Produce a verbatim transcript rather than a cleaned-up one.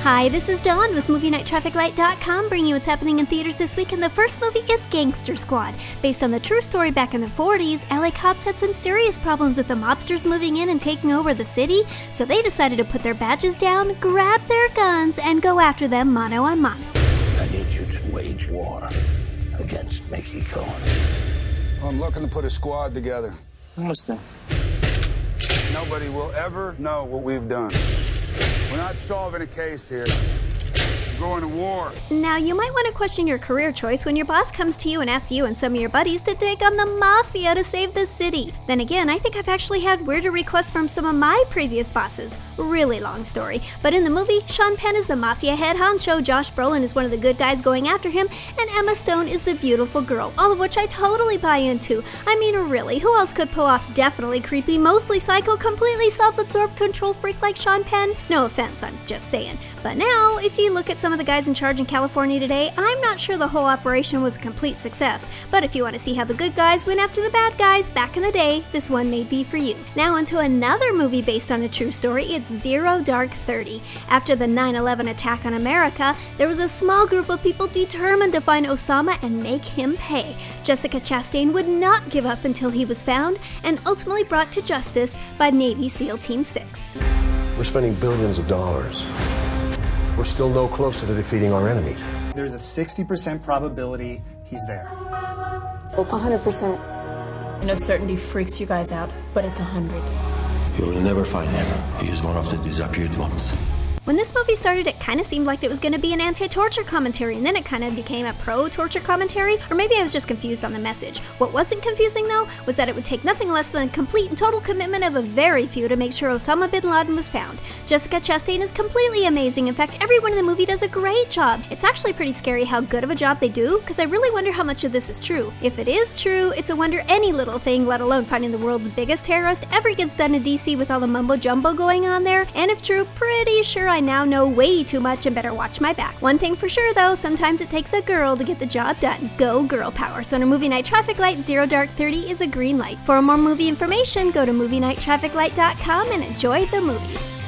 Hi, this is Dawn with Movie Night Traffic Light dot com, bringing you what's happening in theaters this week, and the first movie is Gangster Squad. Based on the true story back in the forties, L A cops had some serious problems with the mobsters moving in and taking over the city, so they decided to put their badges down, grab their guns, and go after them mano a mano. I need you to wage war against Mickey Cohen. I'm looking to put a squad together. Almost done. Nobody will ever know what we've done. We're not solving a case here. We're going to war. Now, you might want to question your career choice when your boss comes to you and asks you and some of your buddies to take on the mafia to save the city. Then again, I think I've actually had weirder requests from some of my previous bosses. Really long story. But in the movie, Sean Penn is the mafia head honcho, Josh Brolin is one of the good guys going after him, and Emma Stone is the beautiful girl, all of which I totally buy into. I mean, really, who else could pull off definitely creepy, mostly psycho, completely self-absorbed control freak like Sean Penn? No offense, I'm just saying. But now, if you look at some of the guys in charge in California today, I'm not sure the whole operation was a complete success. But if you want to see how the good guys went after the bad guys back in the day, this one may be for you. Now onto another movie based on a true story. It's Zero Dark Thirty. After the nine eleven attack on America, there was a small group of people determined to find Osama and make him pay. Jessica Chastain would not give up until he was found and ultimately brought to justice by Navy SEAL Team six. We're spending billions of dollars. We're still no closer to defeating our enemies. There's a sixty percent probability he's there. It's one hundred percent. I know certainty freaks you guys out, but it's one hundred. You will never find him. He is one of the disappeared ones. When this movie started, it kind of seemed like it was going to be an anti-torture commentary, and then it kind of became a pro-torture commentary, or maybe I was just confused on the message. What wasn't confusing, though, was that it would take nothing less than complete and total commitment of a very few to make sure Osama bin Laden was found. Jessica Chastain is completely amazing. In fact, everyone in the movie does a great job. It's actually pretty scary how good of a job they do, because I really wonder how much of this is true. If it is true, it's a wonder any little thing, let alone finding the world's biggest terrorist, ever gets done in D C with all the mumbo-jumbo going on there. And if true, pretty sure I now know way too much and better watch my back. One thing for sure though, sometimes it takes a girl to get the job done. Go girl power. So in a Movie Night Traffic Light, Zero Dark Thirty is a green light. For more movie information, go to Movie Night Traffic Light dot com and enjoy the movies.